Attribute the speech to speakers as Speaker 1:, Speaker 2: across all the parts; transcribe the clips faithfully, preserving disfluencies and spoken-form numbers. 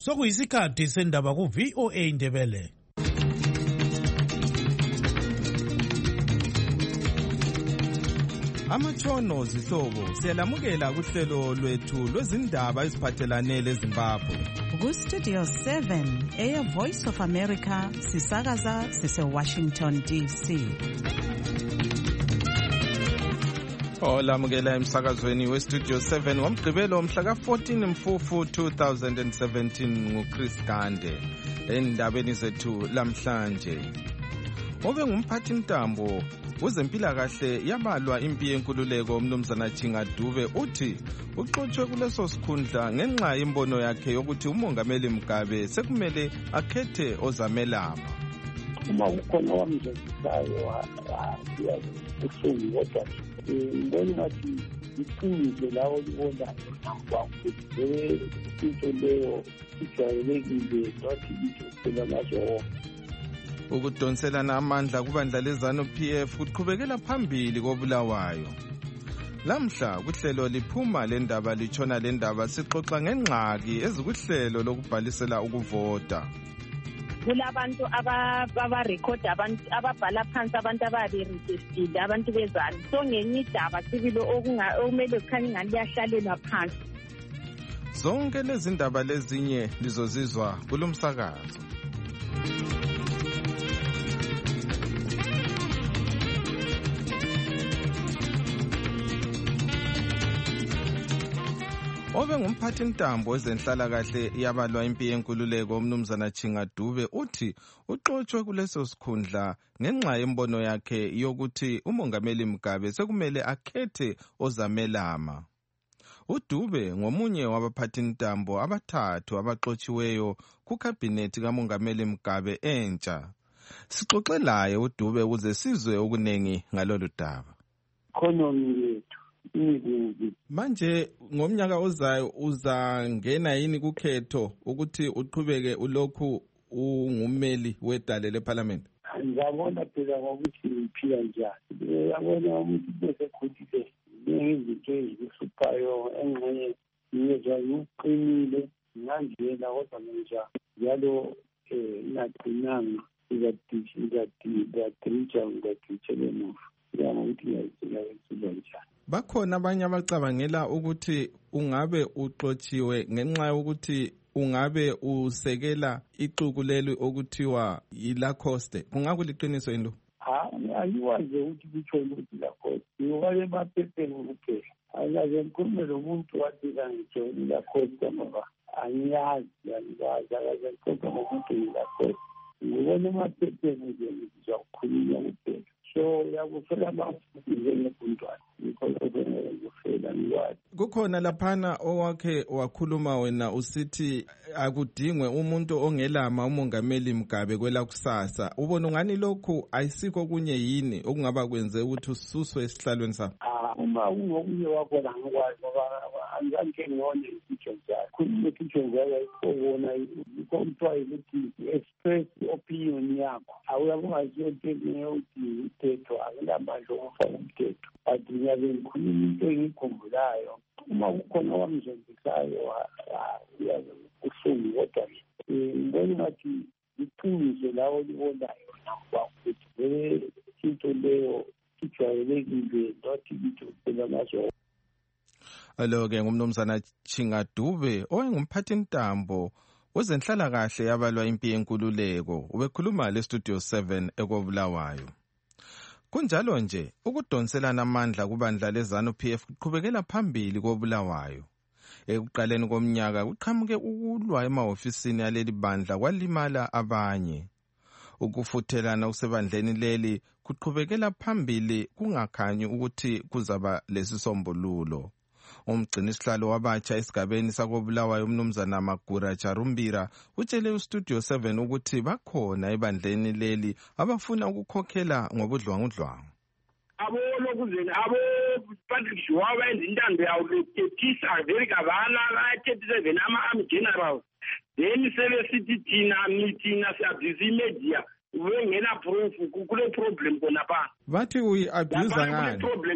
Speaker 1: Sokuyisikhathi sendaba ku V O A Ndebele.
Speaker 2: Amatshono zihlobo siyalamukela kuhlelo lwethu lwezindaba eziphathelane leZimbabwe.
Speaker 3: Ku Studio seven eya Voice of America sisakaza sise Washington D C.
Speaker 2: Olamukela emsakazweni we Studio seven wamgqibelo mhla ka fourteen Mfufu two thousand seventeen nguChris Gande. Endabeni zethu lamhlanje, obe ngumphathi ntambo wezempilakahle yabalwa impi yenkululeko umnumzana Chinga Dube uthi uxotshwe kuleso sikhundla ngenxa yembono yakhe yokuthi umongameli Mugabe sekumele akhethe ozamelama.
Speaker 4: Uma ukhona wamjeziswayo ubuhlungu kodwa ngibona ngathi iqiniso lawo libonayo nangwa ukuthi into leyo ijwayelekile nothi into phela nazo.
Speaker 2: Ukudonselana amandla kubandla leZanu P F kuqhubekela phambili koBulawayo. Lamhla kuhlelo liphuma lendaba litshona lendaba sixoxa ngengxaki ezikuhlelo lokubhalisela ukuvota.
Speaker 5: Kulabantu aba record abantu ababhala phansi abantu abaregistered abantu bezana. So ngenye indaba sibilo okumele kukhanya ingani liyahlalelwa phansi.
Speaker 2: Zonke lezi ndaba lezinye lizozizwa kulomsakazo. Obe ngumphathi ntambo wezenhlalakahle yabalwa impi yenkululeko umnumzana Chinga Dube uthi uxotshwe kuleso sikhundla ngenxa yembono yakhe yokuthi umongameli Mugabe sekumele akhethe ozamelama. uDube ngomunye wabaphathi ntambo abathathu abaxotshiweyo kukhabhinethi kamongameli Mugabe entsha. Sixoxe laye uDube ukuze sizwe okunengi ngalolu daba.
Speaker 4: Economy yethu
Speaker 2: manje ngomnyaka ozayo uzangena yini kukhetho ukuthi uqhubeke ulokhu ungumeli wedale leParliament?
Speaker 4: Ngiyabona phela ngokuthi ngiphila njani. Ngiyabona ukuthi bese khulile ngezinto ezihluphayo engxenye ngiyezwa ngiqinile ngangena kodwa nje njalo eh ngaqinanga ngiyadisha ngiyadisha ngiyadisha lemuva. Ngiyabona ukuthi njani.
Speaker 2: Bakhona abanye abacabangela ukuthi ungabe uxotshiwe ngenxa yokuthi ungabe usekela ixuku leli okuthiwa yiLacoste. Kungakuliqiniso yini lo?
Speaker 4: Ha, ayiwazi ukuthi kuthole ukuthi Lacoste. Ngiyobale emaphepheni kuphela. Akaze ngikhulume lomuntu wathika ngijoyine iLacoste ngoba angiyazi, angiyazi akaze ngikhulume ngomuntu yiLacoste. Ngibona emaphepheni nje ngizokhuluma kuphela. So yakufela abafundi njengebundwana.
Speaker 2: Kukhona laphana owakhe wakhuluma wena usithi akudingwe umuntu ongelama umongameli Mugabe kwela kusasa. Ubona ungani lokhu ayisikho kunye yini okungaba kwenze ukuthi ususwe esihlalweni sakho?
Speaker 4: Ah, uma ungokunye wakho la ngikwazi ngoba angike ngone isitsho njalo. Khuluma isitsho njalo ikubona ikhontwa ukuthi express opinion yakho. Awuyabona zonke ukuthi uthetho akulamandla okufaka umthetho. Adinya bengikhuluma into engikhumbulayo uma kukhona wamjenzisayo uyakuhlungu kodwa ngibona ngathi iqiniso lawo libonayo nangwa ukuthi into leyo ijwayelekile nothi into phela nazo.
Speaker 2: Alo-ke ngumnumzana Chinga Dube owayengumphathi ntambo wezenhlalakahle yabalwa impi yenkululeko ubekhuluma le Studio seven ekoBulawayo. Kunjalo nje ukudonselana amandla kubandla leZanu P F kuqhubekela phambili koBulawayo. Ekuqaleni komnyaka kuqhamuke ukulwa emahofisini aleli bandla kwalimala abanye. Ukufuthelana usebandleni leli kuqhubekela phambili kungakhanyi ukuthi kuzaba lesisombululo. Umgcini isihlalo wabatsha esigabeni sakoBulawayo umnumzana Magura Charumbira utshele uStudio seven ukuthi bakhona ebandleni leli abafuna ukukhokhela ngobudlwangudlwangu.
Speaker 6: Abo lokuzeni abo Patrick Shwaba endintando yawo letetisa veri gavana la thirty-seven ama army generals then sebe sithi thina mithi na siyabizi media wengena proof kule problem kona pha
Speaker 2: bathi uyi-abuser ngani
Speaker 6: problem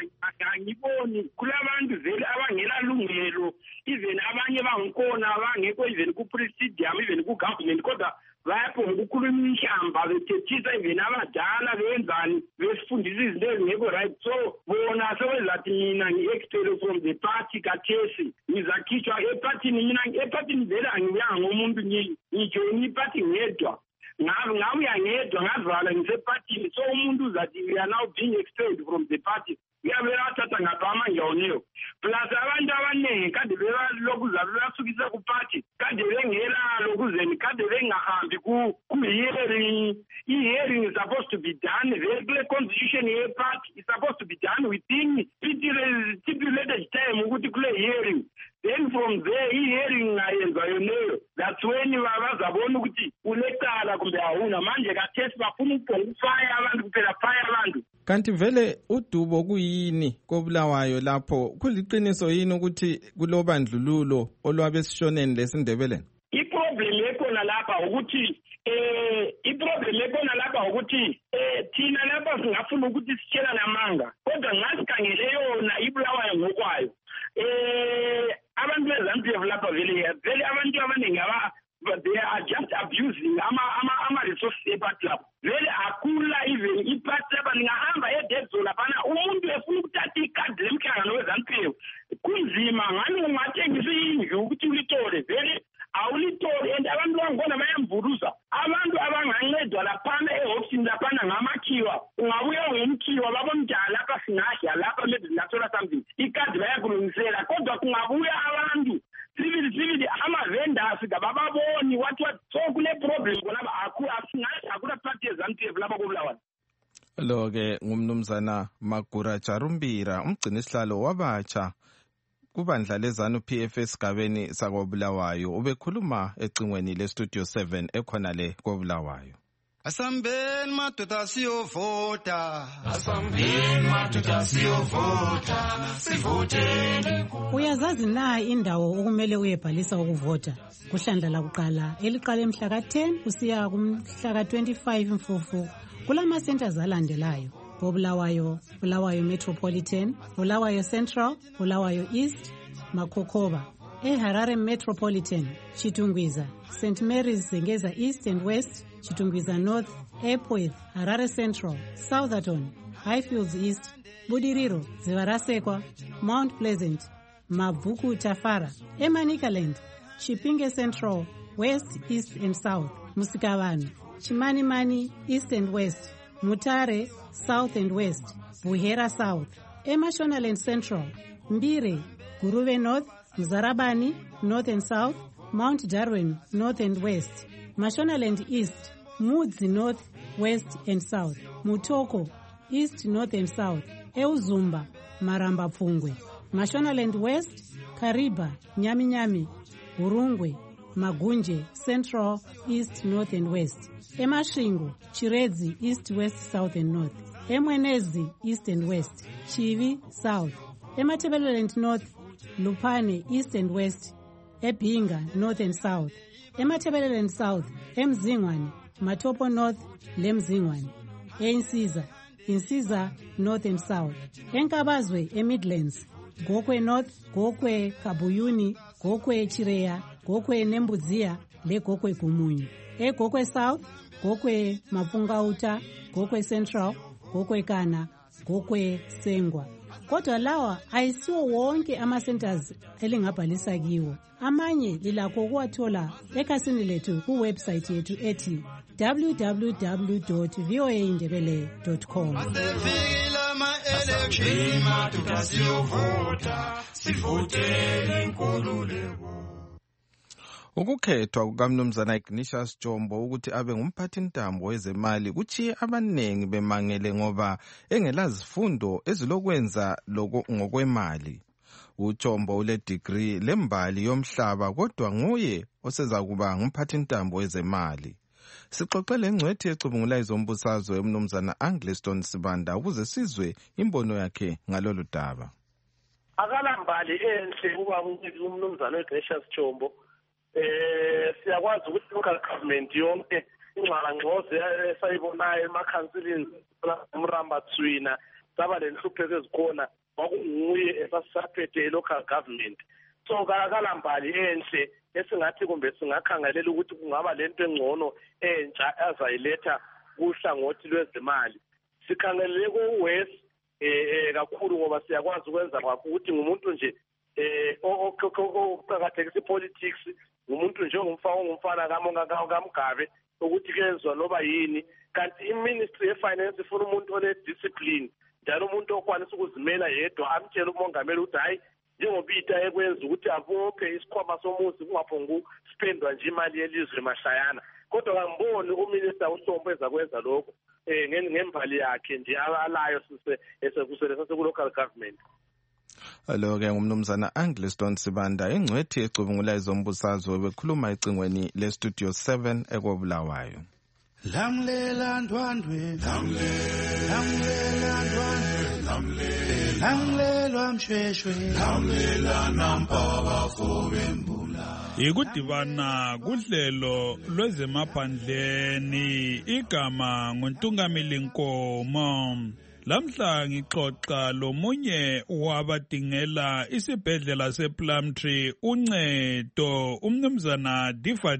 Speaker 6: angiboni kulabantu vele abangenalungelo even abanye bangikhona abangekho even ku-presidium even ku-government kodwa bayapho ukukhuluma inhlamba bethethisa even abadala benzani besifundisa izinto ezingekho right so bona sebenzathi mina ngi-expel from the party kathesi ngizakhitshwa epathini mina epathini vele angiyanga ngomuntu ngijoyina ipathi ngedwa ngabe ngabuya ngedwa ngavala ngisepathini so umuntu uzathi we are now being expelled from the party uyabela athatha ngapha amanjawoneo plus abantu abaningi kade belokhu zabe basukisa kuparty kade bengelalo kuzeni kade bengahambi ku-hearing i-hearing is supposed to be done very clear constitution ye-party is supposed to be done within stipulated time ukuthi kule hearing then from there i-hearing ngayenza yoneyo that's when bazabona ukuthi ulecala kumbe awuna manje kathesi bafuna ukufaya abantu kuphela faya abantu
Speaker 2: kanti vele udubo kuyini kobulawayo lapho kuliqiniso yini ukuthi kulobandlululo olwabesishoneni lesindebeleni
Speaker 6: iproblem ekhona lapha ukuthi eh iproblem ekhona lapha ukuthi eh thina lapha singafuna ukuthi sitshela namanga kodwa ngasikhangele yona ibulawayo ngokwayo eh abantu beZANU-P F lapha vele vele abantu abaningi aba they are just abusing ama ama ama resources eparty lapho vele akula even iparty lapha ningahamba edezo laphana umuntu efuna ukuthatha ikhadi lemhlangano weZANU-P F kunzima ngani ungathengisa indlu ukuthi ulitole vele awulitole and abantu bangona bayamvuruza abantu abangancedwa laphana ehofisini laphana ngamakhiwa ungabuya ngomkhiwa babomdala lapha singadla lapha maybe singathola something ikhadi bayakulungisela kodwa kungabuya abantu civil civil ama-vendors kabababoni what what so kule problem konaba asingathi akula party yeZANU-P F lapha kobulawayo
Speaker 2: lo-ke ngumnumzana Magura Charumbira umgcini isihlalo wabatsha kubandla leZANU-P F esigabeni sakobulawayo ubekhuluma ecingweni lestudio seven ekhona le kobulawayo
Speaker 7: Asambeni madoda siyovota
Speaker 8: Asambeni madoda siyovota sivoteni
Speaker 3: Uyazazi na indawo okumele uyebhalisa ukuvota kuhlandla lakuqala eliqala emhla ka ten kusiya kumhla ka twenty-five Mfumfu kulama centers alandelayo Bulawayo, Bulawayo Metropolitan, Bulawayo Central, Bulawayo East, Makokoba, eHarare Metropolitan, Chitungwiza, Saint Mary's Zengeza East and West, Chitungwiza North, Epworth, Harare Central, Southerton, Highfields East, Budiriro, Zivarasekwa, Mount Pleasant, Mavuku Tafara, Emanikaland, Chipinge Central, West, East and South, Musikavanu, Chimanimani East and West, Mutare, South and West, Buhera South, Emashonaland Central, Mbire, Guruve North, Mzarabani, North and South, Mount Darwin, North and West, Mashonaland East, Mudzi North, West and South, Mutoko, East, North and South, Euzumba, Maramba Pfungwe, Mashonaland West, Kariba, Nyami Nyami, Urungwe, Magunje, Central, East, North and West, Emashingo, Chiredzi, East, West, South and North, Emwenezi, East and West, Chivi, South, Ematebeleland North, Lupane, East and West, Ebinga, North and South, Ematebeleland South, Emzingwane, Matopo North, Lemzingwane, Einsiza, Insiza, North and South, Enkabazwe, Emidlands, Gokwe North, Gokwe Kabuyuni, Gokwe Chireya, Gokwe Nembuzia, Le Gokwe Gumunyu, E Gokwe South, Gokwe Mapungauta, Gokwe Central, Gokwe Kana, Gokwe Sengwa. Kodwa lawa ayisiwo wonke ama-centers elingabhalisa kiwo. Amanye lilakho ukuwathola ekhasini lethu kuwebsite yethu ethi w w w dot v o a indebele dot com.
Speaker 7: Asefikile ama-election madoda siyovota sivotele inkululeko.
Speaker 2: Ukukhethwa kukaMnumzana Ignatius Jombo ukuthi abe ngumphathintambo wezemali kuchiye abanengi bemangele ngoba engelazifundo ezilokwenza ngokwemali. UJombo ule degree lembali yomhlaba kodwa nguye oseza kuba ngumphathintambo wezemali. Sixoxele ingcwethi ecubungula izombusazwe uMnumzana Angliston Sibanda ukuze sizwe imbono yakhe ngalolu daba.
Speaker 9: Akalambali enhle kuba uMnumzana Ignatius Jombo. Eh siyakwazi ukuthi local government yonke ingxalangxoze esayibonayo emakhansilini umramba tswina saba lenhlupheko ezikhona kwakunguye esasaphethe local government. So kalambali enhle esingathi kumbe singakhangelela ukuthi kungaba lento engcono entsha azayiletha kuhlangothi lwezimali. Sikhangelele ku-West eh kakhulu ngoba siyakwazi ukwenza kwakho ukuthi ngumuntu nje eh okuqhakathekisa ipolitics umuntu nje ongumfana ongumfana kamonga kaMgabe ukuthi kezwe loba yini kanti iministry yefinance ifuna umuntu ole discipline njalo umuntu okwanisa ukuzimela yedwa amtshela umongameli ukuthi hayi njengobita ekwenza ukuthi abophe isikhwama somuzi kungaphongu spendwa nje imali yelizwe mashayana kodwa kangiboni uminister uSombo ezakwenza lokho eh ngembali yakhe nje alayo sise esekuselesa seku-local government.
Speaker 2: Alo-ke ngumnumzana Angliston Sibanda ingcwethi ecubungula izombusazwe bekhuluma ecingweni le-Studio seven ekobulawayo.
Speaker 1: Lamlela ndwandwe lamlela ndwandwe lamlela mshweshwe lamlela nampaba fobembula. Ikudibana kuhlelo lwezemaphandleni igama nguNtungamili Nkomo. Lamhla ngixoxa lomunye wabadingela isibhedlela sePlumtree uncedo umnumzana Difa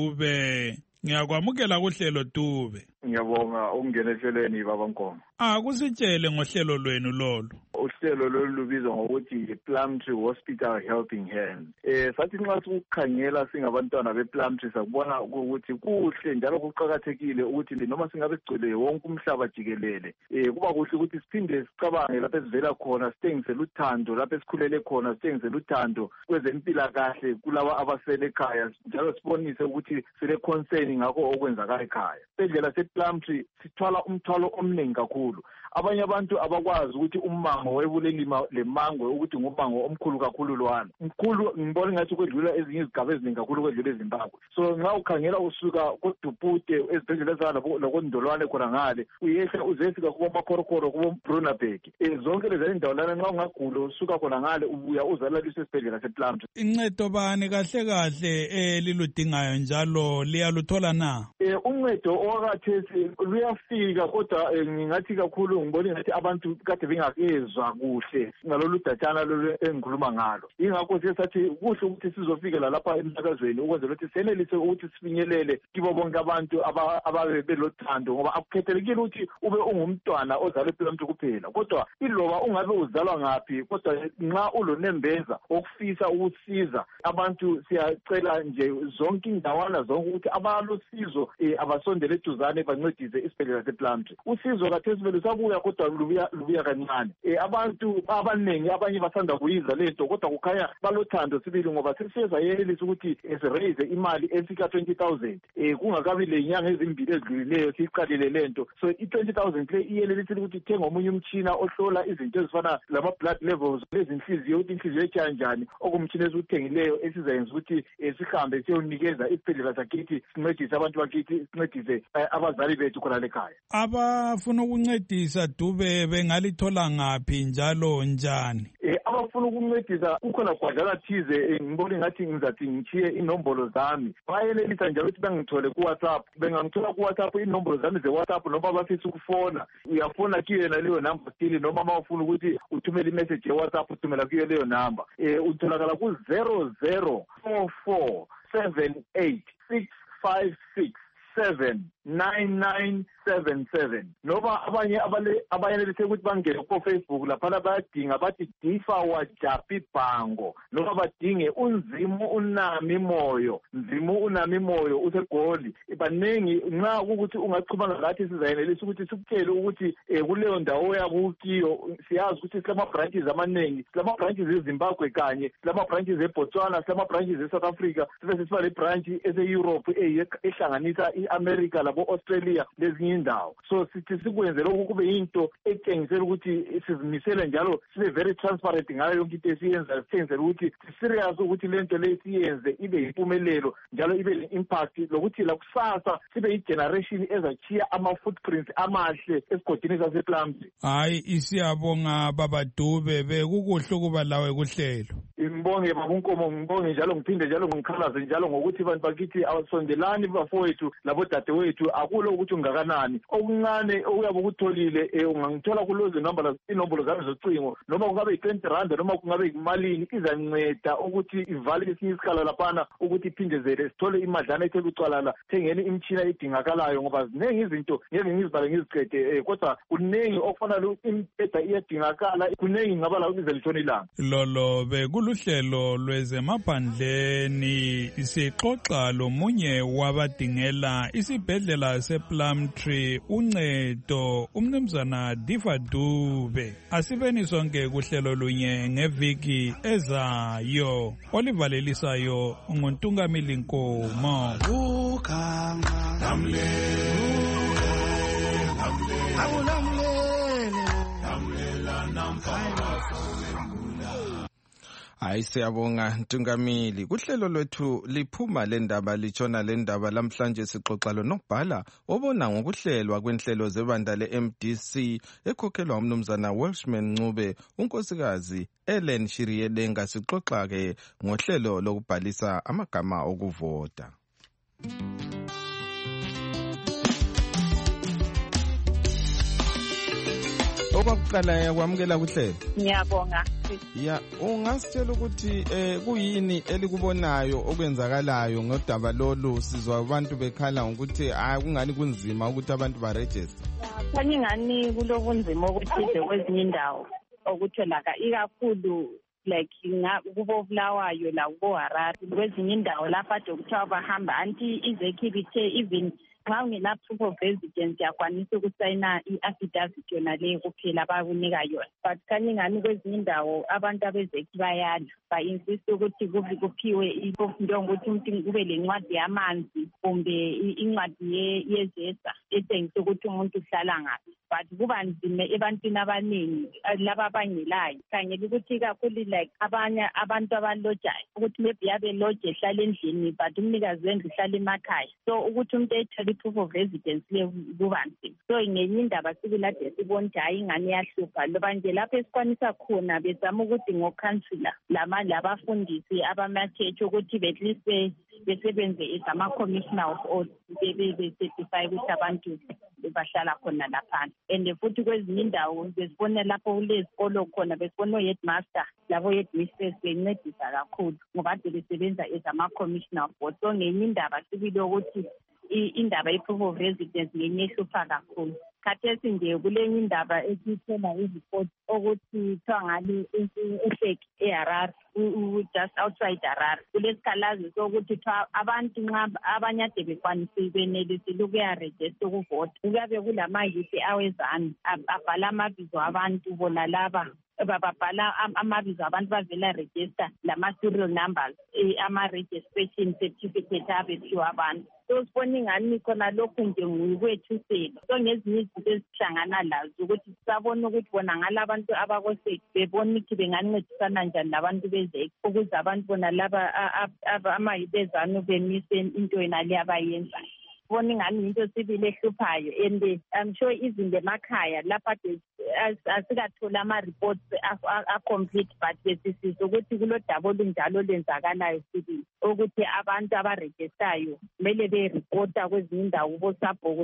Speaker 1: Dube. Ngiyakwamukela kuhlelo Dube.
Speaker 10: Ngiyabonga ukungena ehlelweni baba Nkomo.
Speaker 1: Ah kusitshele ngohlelo lwenu lolo.
Speaker 10: Uhlelo lolu lubizwa ngokuthi Plumtree Hospital Helping Hands. Eh sathi nxa sikukhangela singabantwana bePlumtree sakubona ukuthi kuhle njalo kuqhakathekile ukuthi noma singabe sigcwele wonke umhlaba jikelele eh kuba kuhle ukuthi siphinde sicabange lapho esivela khona sithengisele uthando lapho esikhulele khona sithengisele uthando kwezempilakahle kulabo abasele ekhaya njalo sibonise ukuthi sile concern ngakho okwenzakala ekhaya. Isibhedlela sePlumtree sithwala umthwalo omningi kakhulu. Abanye abantu abakwazi ukuthi umango webulelima lemango ukuthi ngumango omkhulu kakhulu lwana. Mkhulu ngibona ngathi kwedlula ezinye izigaba eziningi kakhulu kwedlula eZimbabwe. So nxa ukhangela usuka kodupute ezibhedlela zalabo lokondolwane khona ngale uyehla uzefika kuba makhorokhoro kuba Brunberg. Eh zonke lezi indawo lana nxa ungagula usuka khona ngale ubuya uzalaliswe esibhedlela sePlumtree.
Speaker 1: Incedo bani kahle kahle eliludingayo njalo liyaluthola na?
Speaker 10: Eh uncedo owakathesi luyafika kodwa ngingathi kakhulu ngibona ngathi abantu kade bengakezwa kuhle ngalolu datshana lolu engikhuluma ngalo. Ingakho siyathi kuhle ukuthi sizofika lapha emsakazweni ukwenzela ukuthi senelise ukuthi sifinyelele kibo bonke abantu ababe belothando ngoba akukhethelekile ukuthi ube ungumntwana ozalwe ePlumtree kuphela kodwa iloba ungabe uzalwa ngaphi kodwa nxa ulonembeza okufisa ukusiza abantu siyacela nje zonke indawana zonke ukuthi abalosizo abasondele eduzane bancedise isibhedlela sePlumtree. Usizo kathesi vele sabuya kodwa lubuya lubuya kancane. Eh abantu abaningi abanye basanda kuyiza lento kodwa kukhanya balothando sibili ngoba sesiyeza yenelisa ukuthi esiraise imali efika twenty thousand. Eh kungakabi lenyanga ezimbili ezidlulileyo siqalile lento. So i twenty thousand le iyelelisa ukuthi thenga omunye umtshina ohlola izinto ezifana lama blood levels lezinhliziyo ukuthi inhliziyo etsha njani okumtshina esuthengileyo esizayenza ukuthi sihambe siyonikeza isibhedlela sakithi sincedise abantu bakithi sincedise abazali bethu khona lekhaya.
Speaker 1: Abafuna ukuncedisa Dube bengalithola ngaphi njalo njani?
Speaker 10: Eh abafuna ukuncedisa kukhona gwadlana thize ngibona ngathi ngizathi ngichiye inombolo zami. Bayelelisa njalo ukuthi bengithole ku WhatsApp. Bengangithola ku WhatsApp inombolo zami ze WhatsApp noma bafisa ukufona. Uyafona kiyo naleyo number still noma mawufuna ukuthi uthumele imessage ye WhatsApp uthumela kiyo leyo number. Eh utholakala ku zero zero four four seven eight six five six seven nine nine seven seven. Noma abanye abale abayenelise ukuthi bangene ku Facebook lapha bayadinga bathi Difa Wajapi Bhango noma badinge unzimu unami moyo nzimu unami moyo usegoli. Baningi nxa ukuthi ungachubana lathi sizayenelisa ukuthi sikutshele ukuthi kuleyo ndawo yakukiyo siyazi ukuthi silama branches amaningi silama branches eZimbabwe kanye silama branches eBotswana silama branches eSouth Africa sibe sisiba le branch ese-Europe ehlanganisa iAmerica labo labo-Australia lezinye indawo. So sithi sikwenze lokhu kube yinto etshengisela ukuthi sizimisele njalo sibe very transparent ngayo yonke into esiyenzayo, sithengisela ukuthi serious ukuthi lento le siyenze ibe yimpumelelo njalo ibe le-impact lokuthi lakusasa sibe yi-generation ezachiya ama-footprints amahle esigodini sasePlumtree.
Speaker 1: Hayi, isiyabonga Baba Dube, bekukuhle ukuba lawe kuhlelo.
Speaker 10: Ngibonge Baba Nkomo, ngibonge njalo ngiphinde njalo ngikhalaze njalo ngokuthi abantu bakithi awasondelani bafowethu labodadewethu akulo ukuthi ungakanani. Okuncane okuyabe ukutholile ungangithola kulozo inombolo inombolo zami zocingo noma kungabe yi-twenty rand noma kungabe imalini izanceda ukuthi ivale esinye isikhala laphana ukuthi iphindezele sithole imadlana ethe kucwalala thengeni imtshina edingakalayo ngoba ziningi izinto ngeke ngizibale ngizicede kodwa kuningi okufanele impeda iyadingakala kuningi ngaba la ukuze lishona ilanga.
Speaker 1: Lolo bekuluhlelo lwezemaphandleni sixoxa lomunye wabadingela isibhedlela sePlumtree uncedo umnumzana Diva Dube. Asibeni sonke kuhlelo lunye ngeviki ezayo. Olivalelisayo nguNtungamili Nkomo.
Speaker 7: Ukhanga namle
Speaker 2: Hayi siyabonga Ntungamili. Kuhlelo lwethu liphuma lendaba litshona lendaba lamhlanje sixoxa lonobhala obona ngokuhlelwa kwenhlelo zebandla le-M D C ekhokhelwa umnumzana Welshman Ncube, unkosikazi Ellen Shiriyedenga. Sixoxa ke ngohlelo lokubhalisa amagama okuvota. Okwaqala kwamukela kuhlelo.
Speaker 5: Ngiyabonga.
Speaker 2: Ya, ungasitshela ukuthi eh kuyini elikubonayo okwenzakalayo ngodaba lolu? Sizwa abantu bekhala ukuthi hayi kungani kunzima ukuthi abantu ba register.
Speaker 5: Khanye ngani kulobunzima ukuthi kwezinye indawo okutholaka ikakhulu like kubo Bulawayo la kubo Harare kwezinye indawo lapha dokuthiwa bahamba anti izekibithe even nxa ungela proof of residence yakwanisa ukusayina i-affidavit yona leyo kuphela bakunika yona. But kanye ngani kwezinye indawo abantu abezeki bayala ba-insist ukuthi kuphiwe njengokuthi umuntu kube lencwadi yamanzi kumbe incwadi yezesa etshengisa ukuthi umuntu uhlala ngaphi. But kuba nzima ebantwini abaningi laba abangelayo khangela ukuthi kakhulu like abanye abantu abalojayo ukuthi maybe yabe loje ehlala endlini but umnikazi wendlu uhlala emakhaya, so ukuthi umuntu ethole proof of residence le kuba nzima. So ngenye indaba sikulade sibona ukuthi hayi ingane iyahlupha loba nje lapho esikwanisa khona bezama ukuthi ngokhansula lama labafundisi abamacheche ukuthi at least besebenze ezama-commissioner of all be-certify ukuthi abantu bahlala khona lapha. And futhi kwezinye indawo besibone lapho kulezikolo khona besibone o-headmaster labo-headmistress bencedisa kakhulu ngoba ade besebenza ezama-commissioner of all. So ngenye indaba sibile ukuthi indaba ye-proof of residence ngenye ehlupha kakhulu. Khathesi nje kulenye indaba esiyithola izipoti ukuthi kuthiwa ngale ehleki eHarare just outside Harare kulesikhalazo sokuthi abantu nxa abanye ade bekwanise benelisile ukuyarejista ukuvota kuyabe kulamayisi awezana abhala amabizo abantu bona laba bababhala amabizo abantu bavela register lama-serial numbers ama-registration certificate abephiwa abantu. So sibona ingani khona lokhu nje ngukwethusela. So ngezinye izinto esihlangana lazo ukuthi sisabona ukuthi bona ngala abantu abakoseki bebona ukuthi bengancedisana njani labantu bezeki ukuze abantu bona laba amayibezano bemise into yena le abayenzayo. Sibona ingani into sibile ehluphayo and I'm sure izinto emakhaya lapha asikathola ama-reports a-complete but besisiza ukuthi kulodaba olunjalo olwenzakalayo sibili ukuthi abantu abarejistayo kumele beripota kwezinye indawo bosabhoku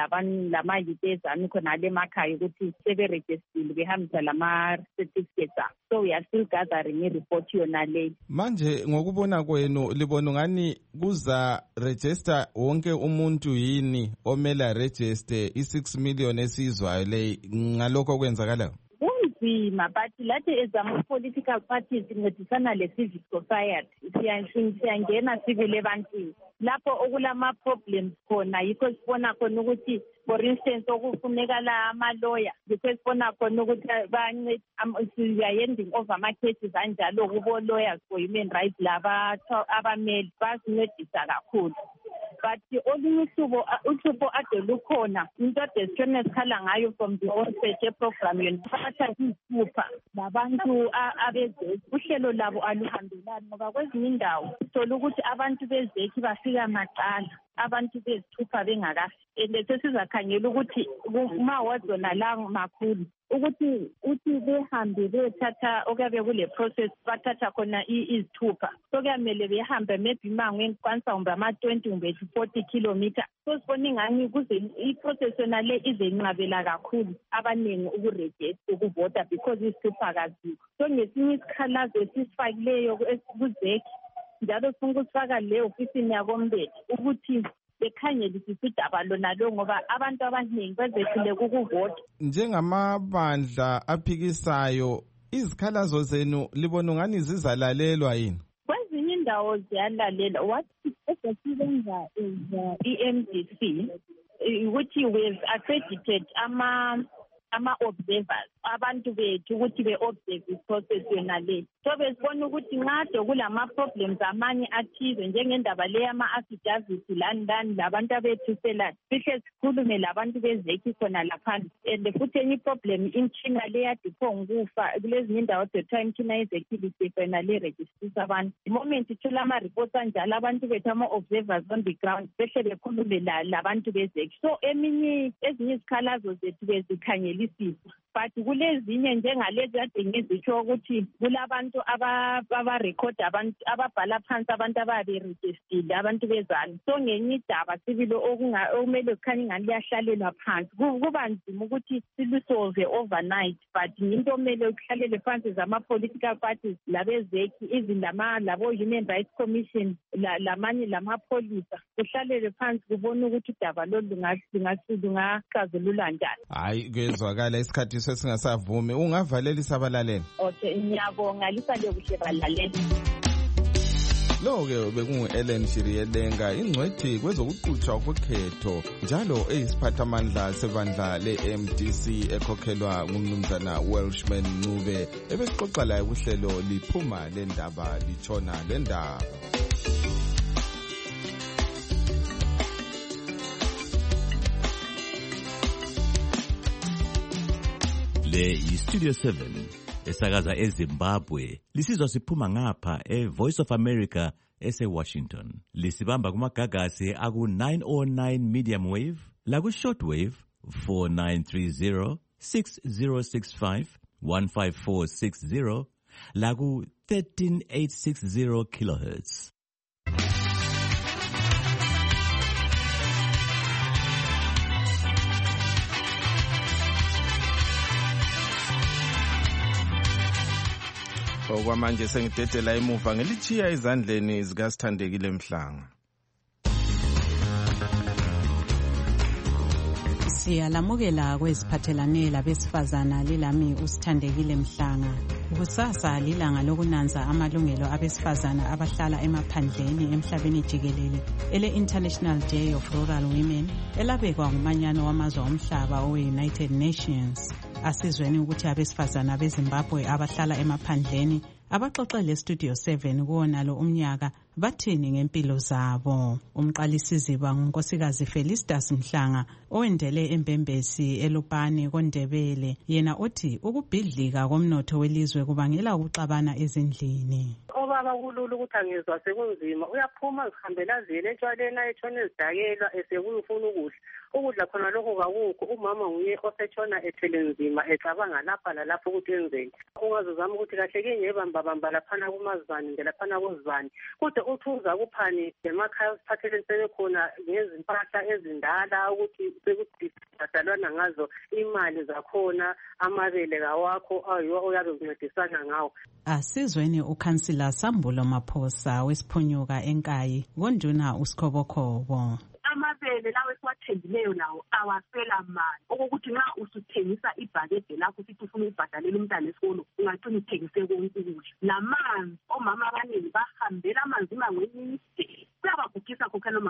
Speaker 5: lamayite ezami khona le emakhaya ukuthi seberejistile behambisa lama-certificates abo. So we are still gathering i-report yona leyo.
Speaker 2: Manje ngokubona kwenu libona ngani kuza register wonke umuntu yini omela register i-six million esizwayo le ngalokho kwenzakalayo?
Speaker 5: Kunzima but lathi ezama-political parties incedisana le-civic society siyangena sibile ebantwini lapho okulama-problems khona yikho sibona khona ukuthi for instance okufunekala amaloya yikho sibona khona ukuthi we-ending over ama-cases anjalo kubo-lawyers for human rights laba abameli basincedisa kakhulu. but olunye usubo usubo ade lukhona into ade sithone sikhala ngayo from the onset ye-program yona bathatha izithupha labantu abezeki uhlelo labo aluhambelani ngoba kwezinye indawo sithola ukuthi abantu bezeki bafika maqala abantu bezithupha bengakafiki sesizakhangela ukuthi uma wazona la makhulu ukuthi uthi behambe bethatha okuyabe kule process bathatha khona izithupha so kuyamele behambe maybe mangwe kwanisa kumbe ama-twenty kumbe forty kilometer so sibona ingani kuze i-process yona le izenqabela kakhulu abaningi ukurejista ukuvota because izithupha kazikho so ngesinye isikhalazo esisifakileyo kuzeki njalo sifuna ukusifaka le ofisini yakombele ukuthi bekhangelisisa udaba lona lo ngoba abantu abaningi bezehlule ukuvota.
Speaker 2: Njengamabandla aphikisayo izikhalazo zenu libona ungani zizalalelwa yini?
Speaker 5: Kwezinye indawo ziyalalelwa. What esisebenza is E M D C ukuthi we've accredited ama ama-observers abantu bethu ukuthi be-observe i-process yona le so besibona ukuthi ngade kulama-problems amanye athize njengendaba le yama-affidavit lani lani labantu abethuselani sihle sikhulume labantu bezeki khona laphandle and futhi enye i-problem imtshina le yadipho ngukufa kulezinye indawo kuthiwa imtshina yezekilisi yona le rejistisa abantu i-moment ithola ama-reports anjalo abantu bethu ama-observers on the ground behle bekhulume labantu bezeki so eminye ezinye izikhalazo zethu bezikhangela but kulezinye njengalezi ade ngizitsho ukuthi kulabantu abarekhoda abantu ababhala phansi abantu ababerejistile abantu bezalo so ngenye idaba sibilo okumele kukhanya ingani liyahlalelwa phansi kuba nzima ukuthi silusolve overnight but into omele ukuhlalele phansi zama-political parties labezeki even labo-human rights commission lamanye lamapholisa kuhlalele phansi kubona ukuthi udaba lolu lungaxazululwa njani.
Speaker 2: Hayi kwezwakala isikhathi sesingasavumi ungavalelisa abalaleli.
Speaker 5: Okay ngiyabonga lisale kuhle balaleli.
Speaker 2: Lo-ke bekungu-Ellen Shiriyelenga ingcwethi kwezokuqhutshwa kwekhetho njalo eyisiphathamandla sebandla le-M D C ekhokhelwa ngumnumzana Welshman Ncube ebesixoxa laye kuhlelo liphuma lendaba litshona lendaba.
Speaker 11: Le yi-Studio seven esakaza eZimbabwe lisizwa siphuma ngapha e-Voice of America ese-Washington. Lisibamba kumagagasi aku-nine oh nine medium wave laku-short wave four nine three zero, six zero six five, one five four six zero laku-thirteen eight sixty kilohertz.
Speaker 2: Okwamanje sengidedela emuva ngelichiya izandleni zikaSithandekile Mhlanga.
Speaker 3: Siyalamukela kweziphathelane labesifazana lilami uSithandekile Mhlanga. Kusasa lilanga lokunanza amalungelo abesifazana abahlala emaphandleni emhlabeni jikelele ele International Day of Rural Women elabekwa ngumanyano wamazwe omhlaba owe-United Nations. Asizweni ukuthi abesifazana beZimbabwe abahlala emaphandleni abaxoxele Studio seven kuwonalo umnyaka bathini ngempilo zabo. Umqalisiziba ngunkosikazi Felicitas Mhlanga owendele eMbembesi eLupane koNdebele yena uthi ukubhidlika komnotho welizwe kubangela ukuxabana ezindlini.
Speaker 12: Obaba kulula ukuthi angezwa sekunzima uyaphuma zihambela zile etshwaleni ayetshona ezidakela esekuyifuna ukudla ukudla khona lokho kakukho umama nguye osetshona ethele nzima ecabanga lapha lalapho ukuthi enzeni ungazozama ukuthi kahle ke ngebambabamba laphana kumazibani ngelaphana kozibani kodwa uthi uza kuphani emakhaya osiphatheleni sebekhona ngezimpahla ezindala ukuthi sekudalwana ngazo imali zakhona amabele kawakho ayiwo oyabe uncedisana ngawo.
Speaker 3: Asizweni ukhansila Sambulo Maphosa wesiphunyuka eNkayi konduna uSikhobokobo.
Speaker 13: Amabele lawo esiwathengileyo lawo awasela mali okokuthi nxa usuthengisa ibhakede lakho sithi ufuna ukubhadalela umntwana esikolo ungacina uthengise konke ukudla lamanzi omama abaningi bahambela amanzi mangweni kuyabagugisa khokhela omama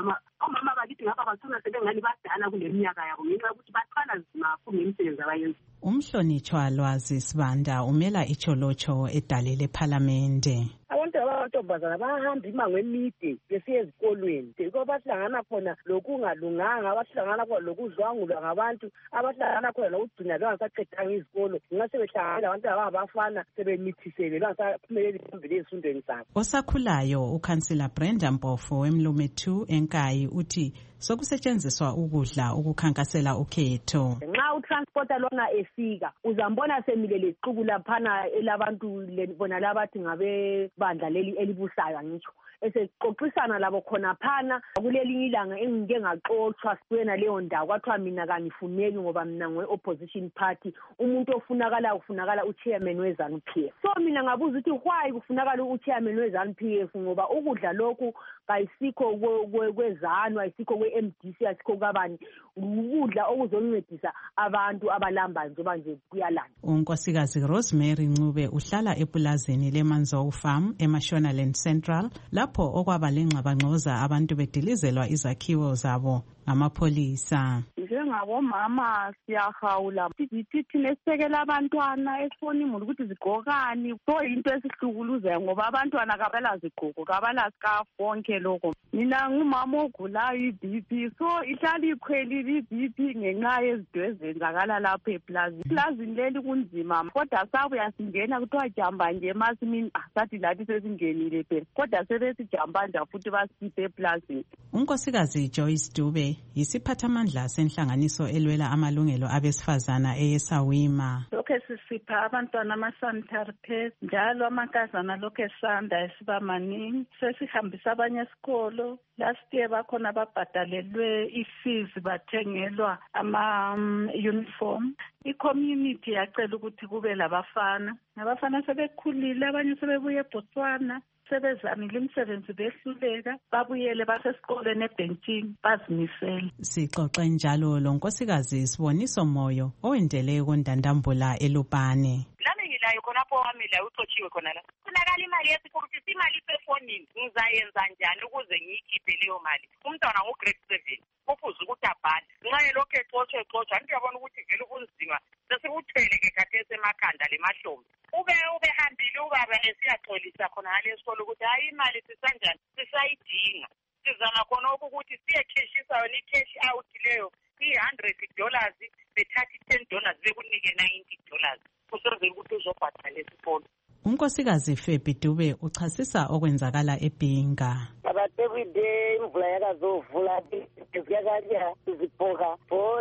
Speaker 13: omama bakithi ngapha basuna sebengani badala kule minyaka yabo ngenxa yokuthi baqala nzima kakhulu ngemisebenzi abayenza.
Speaker 3: Umhlonitshwa Lwazi Sibanda umela iCholocho edale lePhalamende.
Speaker 14: Abantu abamantombazana bahamba imango emide besiya ezikolweni yiko bahlangana khona lokungalunganga, abahlangana khona lokudlwangulwa ngabantu, abahlangana khona lokugcina bangasaqedanga izikolo nxa sebehlangana abantu abafana sebemithisele bangasaphumeleli phambili ezifundweni zabo.
Speaker 3: Osakhulayo uKhansila Brenda Mpofu weMlume two eNkayi uthi sokusetshenziswa ukudla ukukhankasela ukhetho.
Speaker 14: Nxa utransporter lona efika uzambona semilele iqhubu laphana elabantu bona labathi ngabe bandla leli elibusayo ngitsho esexoxisana labo khona phana kulelinye ilanga engike ngaxoxwa sikwena leyo ndawo kwathiwa mina kangifuneki ngoba mina ngwe opposition party, umuntu ofunakala ufunakala uchairman weZANU P F. So mina ngabuza ukuthi why kufunakala uchairman weZANU P F ngoba ukudla lokhu kayisikho kwezanu, ayisikho kwe-M D C, ayisikho kabani, ukudla okuzoncedisa abantu abalambayo njengoba nje kuyalanda.
Speaker 3: Unkosikazi Rosemary Ncube uhlala epulazini leManzou Farm eMashonaland Central lapho okwaba lengxabangxoza abantu bedilizelwa izakhiwo zabo ngamapholisa.
Speaker 5: Njengabomama siyahawula sithi thina esisekela abantwana esifona imuli ukuthi zigqokani, so into esihlukuluzayo ngoba abantwana kabala zigqoko kabala scarf konke lokho. Mina ngumama ogulayo i-B P, so ihlala ikhwelile i-B P ngenxa yezinto ezenzakala lapho eplazini. Eplazini leli kunzima kodwa sabuya singena kuthiwa jamba nje masimini sathi lathi sesingenile phela kodwa sebesijamba nje futhi basiphe eplazini.
Speaker 3: Unkosikazi Joyce Dube yisiphathamandla senhlanganiso elwela amalungelo abesifazana eyeSawima.
Speaker 5: Lokho sisipha abantwana ama-sanitary pads njalo amankazana lokho esanda esiba maningi, sesihambisa abanye esikolo. Last year bakhona babhadalelwe i-fees bathengelwa ama-uniform. I-community yacela ukuthi kube labafana, abafana sebekhulile, abanye sebebuye eBotswana, sebezamile imisebenzi behluleka, babuyele basesikoleni ebhentshini bazimisele.
Speaker 3: Sixoxe njalo lo nkosikazi Siboniso Moyo owendele kondandambula eLupane.
Speaker 15: Lami ngilayo khonapho wami la uxotshiwe khona la. Kunakala imali yesikolo, imali isefonini, ngizayenza njani ukuze ngiyikhiphe leyo mali? Umntwana ngo-grade seven kufuze ukuthi abhale. Nxa lokho exotshe exotsha anti uyabona ukuthi vele kunzima sesikuthwele ke khathesi emakhanda lemahlombe. Ube ubehambile ubaba esiyaxolisa khona ngale esikolo ukuthi hayi imali sisanjani sisayidinga. Sizama khona ukuthi siyekheshisa yona i-cash out leyo i-one hundred dollars bethathi ten dollars bekunike ninety dollars kusenzela ukuthi uzobhadala esikolo.
Speaker 3: Unkosikazi Febi Dube uchasisa okwenzakala eBhinga.
Speaker 14: Abathebide imvula yakazovula ziyakalya iziphoka for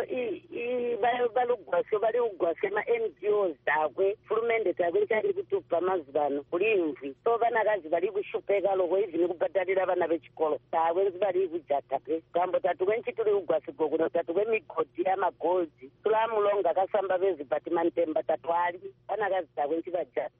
Speaker 14: balugwasho bali ugwasho ama-N G Os zakwe fulumende zakwe kali kuti ubhamazibano kulimvi so banakazi bali kushupheka lokho even kubhadalira abana bechikolo zakwe bali kujata pe kambo tatu kwenchitule ugwasho gokuno tatu kwemigodi yamagoldi tulamulonga kasamba bezidepartment mbatatu banakazi zakwe nchibajata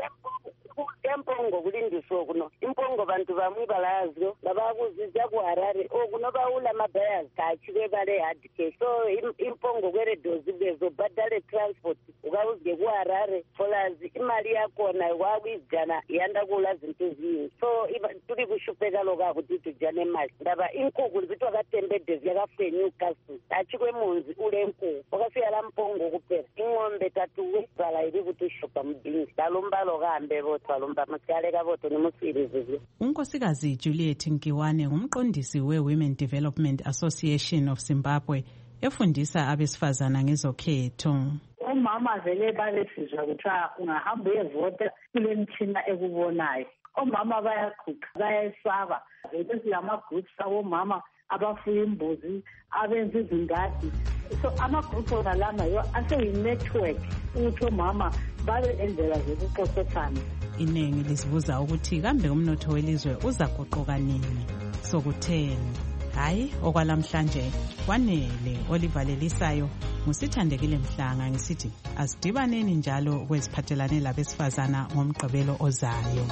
Speaker 14: impongo kulindiswa kuno impongo bantu bamwe balazyo ngabakuzizya ku Harare okuno bawula mabhayas kachike bale hard cash so impongo kwere dozi bezo badale transport ukawuzge ku Harare folazi imali yakona wakwizana yanda kula zinto ezinye so tuli kushupheka loka kuti tujane mali ndaba inkukhu zitwa katembede yakafenyu kasu achikwe munzi ule nkukhu okafika la mpongo kuphela ingombe tatuwe bala iri kuti shopha mdingi dalombalo kambe balomba makaleka voto nemusirizizi.
Speaker 3: Unkosikazi Juliet Nkiwane ngumqondisi we-Women Development Association of Zimbabwe efundisa abesifazana ngezokhetho.
Speaker 16: Omama vele balesizwa kuthiwa ungahamba uyevota kule mthina ekubonayo. Omama bayakhuka bayesaba vele silama-groups abomama abafuya imbuzi abenza izingadi so ama-group ona lana yo aseyi-network ukuthi omama babe endlela zokuxoxethana.
Speaker 3: Iningi lisibuza ukuthi kambe umnotho welizwe uzaguquka nini sokutheni. Hayi okwalamhlanje kwanele olivalelisayo musithandekile Mhlanga ngisithi asidibaneni njalo kweziphathelane labesifazana ngomgqibelo ozayo.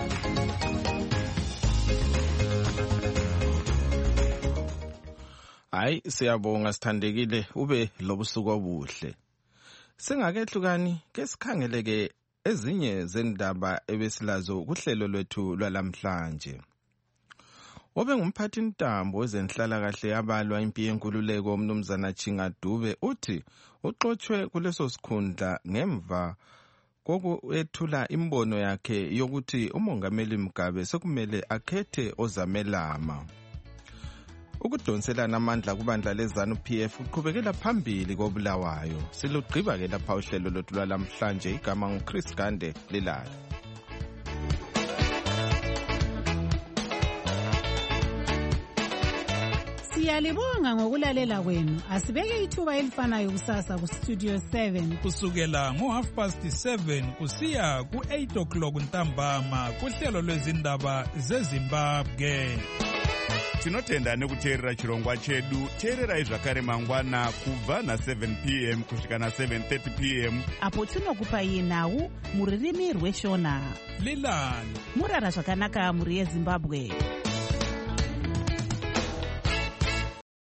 Speaker 2: Hayi siyabonga sithandekile ube lobusuku obuhle. Singakehlukani ke sikhangeleke ezinye zendaba ebesilazo kuhlelo lwethu lwalamhlanje. Obe ngumphathintambo wezenhlalakahle yabalwa impi yenkululeko umnumzana Chingadube uthi uxotshwe kuleso sikhundla ngemva kokuethula imbono yakhe yokuthi umongameli Mugabe sekumele akhethe ozamelama. Ukudonselana amandla kubandla lezanu P F uqhubekela phambili koBulawayo. Silugqiba ke lapha uhlelo lothu lwalamhlanje. Igama nguChris Gande Lilala.
Speaker 3: Siyalibonga ngokulalela kwenu. Asibeke ithuba elifanayo kusasa ku Studio seven
Speaker 1: kusukela ngo half past seven kusiya ku eight o'clock ntambama kuhlelo lwezindaba zeZimbabwe.
Speaker 17: Tinotenda nekuteerera chirongwa chedu. Teererai zvakare mangwana kubva na seven p m kusvika na seven thirty p m
Speaker 18: apo tinokupai nhau muririmi rweshona.
Speaker 1: Lilani
Speaker 18: murara zvakanaka muri yeZimbabwe.